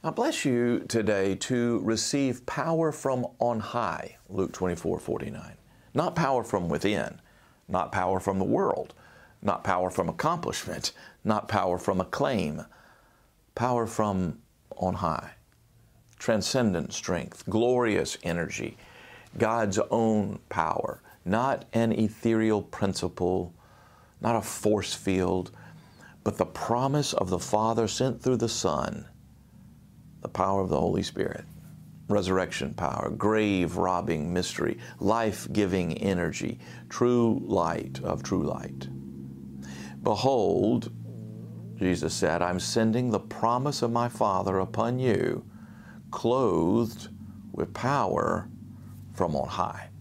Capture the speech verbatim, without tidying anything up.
I bless you today to receive power from on high, Luke twenty-four forty-nine. Not power from within, not power from the world, not power from accomplishment, not power from acclaim, power from on high. Transcendent strength, glorious energy, God's own power, not an ethereal principle, not a force field, but the promise of the Father sent through the Son, the power of the Holy Spirit, resurrection power, grave-robbing mystery, life-giving energy, true light of true light. Behold, Jesus said, I'm sending the promise of my Father upon you, clothed with power from on high.